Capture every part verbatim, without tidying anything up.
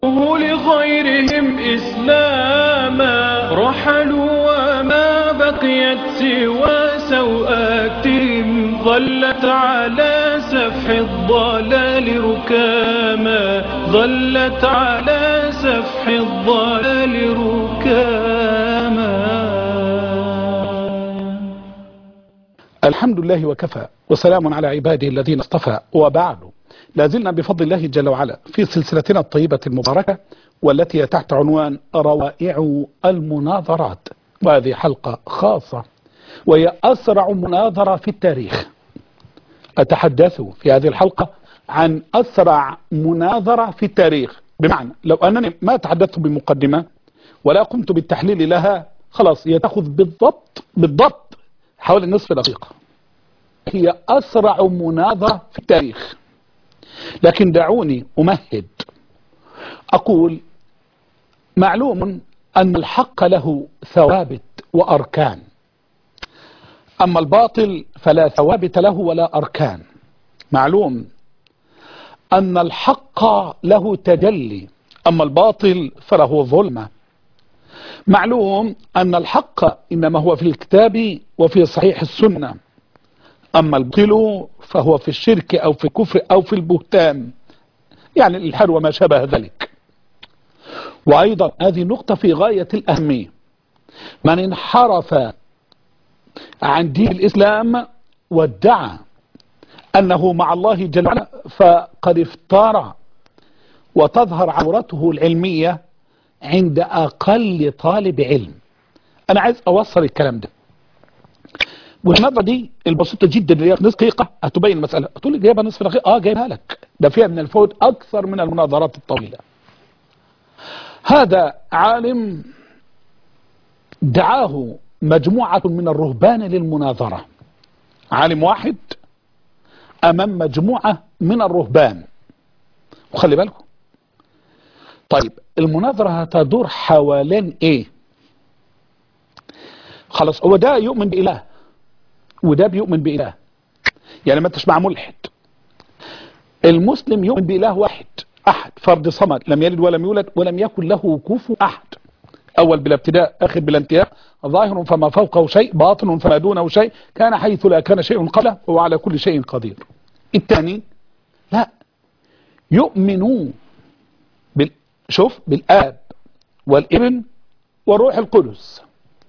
لغيرهم إسلاما رحلوا وما بقيت سوى سوآتهم ظلت على سفح الضلال ركاما ظلت على سفح الضلال ركاما. الحمد لله وكفى وسلام على عباده الذين اصطفى، وبعد، لازلنا بفضل الله جل وعلا في سلسلتنا الطيبة المباركة والتي تحت عنوان روائع المناظرات، وهذه حلقة خاصة وهي أسرع مناظرة في التاريخ. أتحدث في هذه الحلقة عن أسرع مناظرة في التاريخ، بمعنى لو أنني ما تحدثت بمقدمة ولا قمت بالتحليل لها خلاص هي تأخذ بالضبط بالضبط حوالي نصف دقيقة. هي أسرع مناظرة في التاريخ، لكن دعوني أمهد أقول معلوم أن الحق له ثوابت وأركان، أما الباطل فلا ثوابت له ولا أركان. معلوم أن الحق له تجلي، أما الباطل فله ظلمة. معلوم أن الحق إنما هو في الكتاب وفي صحيح السنة، أما الباطل فهو في الشرك أو في الكفر أو في البهتان، يعني الإلحاد وما شابه ذلك. وأيضا هذه نقطة في غاية الأهمية، من انحرف عن دين الإسلام وادعى أنه مع الله جل وعلا فقد افترى، وتظهر عورته العلمية عند أقل طالب علم. أنا عايز أوصل الكلام ده، والنظرة دي البسيطة جدا اللي هي نصف دقيقة هتبين المسألة. تقول لي جايبها نصف دقيقة؟ اه جايبها لك، ده فيها من الفوائد أكثر من المناظرات الطويلة. هذا عالم دعاه مجموعة من الرهبان للمناظرة، عالم واحد أمام مجموعة من الرهبان، وخلي بالكم. طيب المناظرة هتدور حوالين ايه؟ خلاص هو ده يؤمن بإله وده بيؤمن بإله، يعني ما انتش مع ملحد. المسلم يؤمن بإله واحد أحد فرد صمد لم يلد ولم يولد ولم يكن له كفوا أحد، أول بلا ابتداء آخر بلا انتهاء، ظاهر فما فوقه شيء باطن فما دونه شيء، كان حيث لا كان شيء قبله وهو على كل شيء قدير. الثاني لا، يؤمنون بال... شوف بالآب والابن والروح القدس.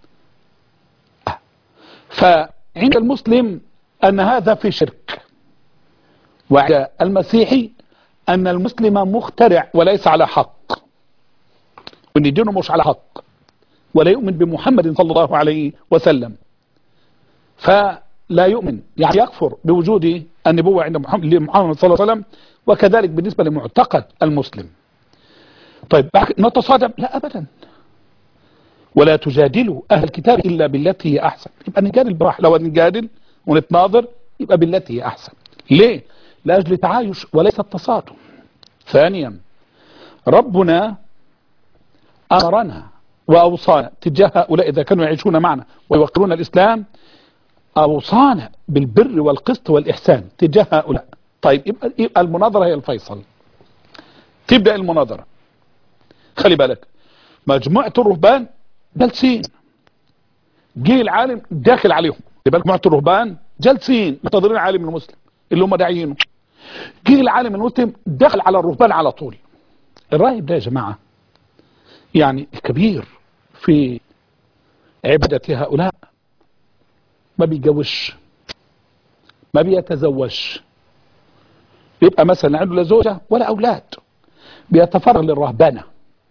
فعند المسلم أن هذا في شرك، وعند المسيحي أن المسلم مخترع وليس على حق، وأن دينه مش على حق، ولا يؤمن بمحمد صلى الله عليه وسلم، فلا يؤمن، يعني يكفر بوجود النبوة عند محمد صلى الله عليه وسلم. وكذلك بالنسبة لمعتقد المسلم. طيب نتصادم؟ لا أبدا، ولا تجادلوا أهل الكتاب إلا بالتي هي أحسن. يبقى نجادل براحة، لو نجادل ونتناظر يبقى بالتي هي أحسن. ليه؟ لأجل تعايش وليس التصادم. ثانيا، ربنا أمرنا وأوصانا تجاه هؤلاء إذا كانوا يعيشون معنا ويوقرون الإسلام، أوصانا بالبر والقسط والإحسان تجاه هؤلاء. طيب يبقى, يبقى المناظرة هي الفيصل. تبدأ المناظرة، خلي بالك، مجموعة الرهبان جالسين، جه العالم داخل عليهم، يبقى مجموعة الرهبان جالسين منتظرين العالم المسلم اللي هم داعيينه. جه العالم المسلم دخل على الرهبان على طول. الراهب ده يا جماعة يعني الكبير في عبادة هؤلاء، ما بيتجوزش، ما بيتزوجش، يبقى مثلا عنده لا زوجة ولا أولاد، بيتفرغ للرهبانة،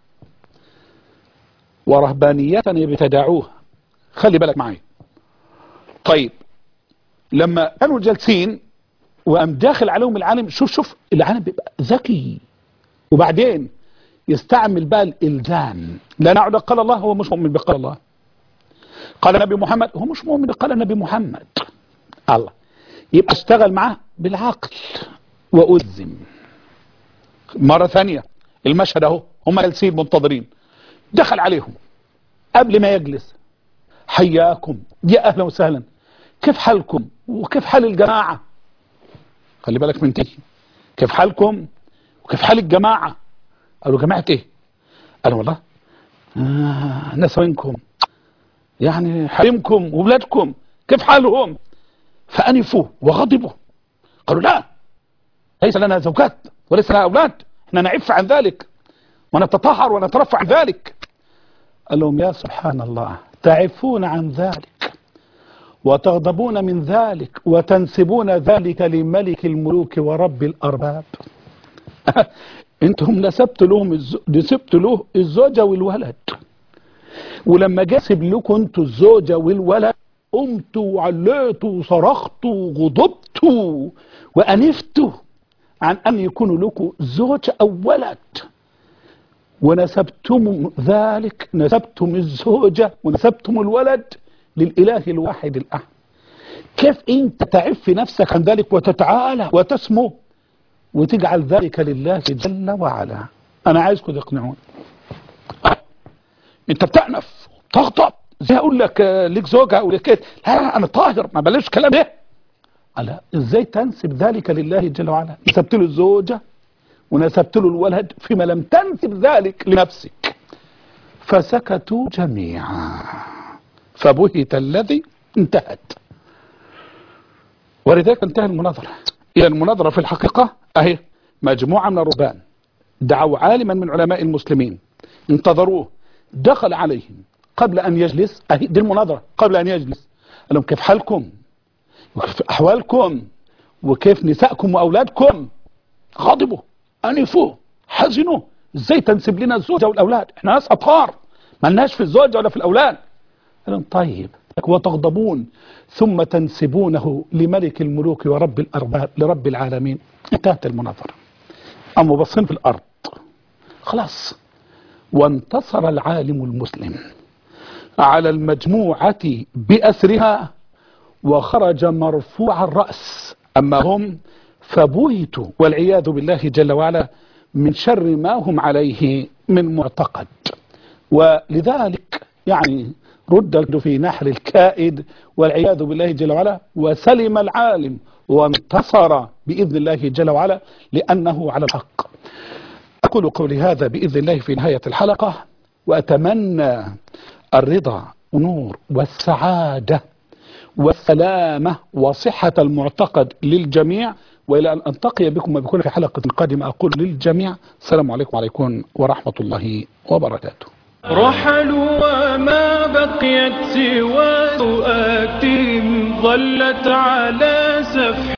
ورهبانية يبتدعوها. خلي بالك معي. طيب لما كانوا جالسين وقام داخل عليهم العالم، شوف شوف العالم بيبقى ذكي، وبعدين يستعمل بقى الإلزام. لا نعود قال الله، هو مش مؤمن بقال الله. قال نبي محمد، هو مش مؤمن بقال نبي محمد. الله، يبقى اشتغل معاه بالعقل وألزم. مرة ثانية المشهد اهو، هم جالسين منتظرين، دخل عليهم قبل ما يجلس، حياكم يا أهلا وسهلا، كيف حالكم وكيف حال الجماعة؟ خلي بالك من تيجي كيف حالكم وكيف حال الجماعة. قالوا جماعة ايه؟ قالوا والله آه ناس وينكم يعني حريمكم وولادكم كيف حالهم؟ فأنفوا وغضبوا، قالوا لا ليس لنا زوجات وليس لنا أولاد، احنا نعف عن ذلك ونتطهر ونترفع عن ذلك. قال لهم يا سبحان الله، تعفون عن ذلك وتغضبون من ذلك وتنسبون ذلك لملك الملوك ورب الأرباب. انتم نسبت لهم الز... نسبت له الزوجة والولد، ولما جاسب لكم انتوا الزوجة والولد قمتوا وعليتوا وصرختوا وغضبتوا وأنفتوا عن أن يكونوا لكم زوجة أو ولد، ونسبتم ذلك، نسبتم الزوجة ونسبتم الولد للإله الواحد الأحد. كيف انت تعف نفسك عن ذلك وتتعالى وتسمو وتجعل ذلك لله جل وعلا؟ انا عايزكم تقنعون. انت بتأنف تغضب زي اقول لك ليك زوجة او لك لا انا طاهر ما بلاش كلام ده. لا، ازاي تنسب ذلك لله جل وعلا؟ نسبت له الزوجة ونسبت له الولد فيما لم تنسب ذلك لنفسك. فسكتوا جميعا فبهت الذي انتهت. ولذلك انتهى المناظرة. إلى المناظرة في الحقيقة أهي مجموعة من الرهبان دعوا عالما من علماء المسلمين، انتظروه، دخل عليهم قبل أن يجلس، أهي دي المناظرة، قبل أن يجلس قال لهم كيف حالكم وكيف أحوالكم وكيف نسائكم وأولادكم؟ غضبوا أنفوا حزنوا، ازاي تنسب لنا الزوجة والأولاد؟ احنا ناس أطهار ما لناش في الزوجة ولا في الأولاد. قال لهم طيب وتغضبون ثم تنسبونه لملك الملوك ورب الأرباب لرب العالمين. انتهت المناظرة، أما بصين في الأرض خلاص. وانتصر العالم المسلم على المجموعة بأسرها وخرج مرفوع الرأس، أما هم فبهتوا والعياذ بالله جل وعلا من شر ما هم عليه من معتقد. ولذلك يعني رد في نحر الكائد والعياذ بالله جل وعلا، وسلم العالم وانتصر بإذن الله جل وعلا لأنه على الحق. أقول قولي هذا بإذن الله في نهاية الحلقة، وأتمنى الرضا والنور والسعادة والسلامة وصحة المعتقد للجميع، وإلى أن ألتقي بكم وبكم في حلقة قادمة أقول للجميع السلام عليكم وعليكم ورحمة الله وبركاته. رحلوا وما بقيت سوى سوءاتهم ظلت على سفح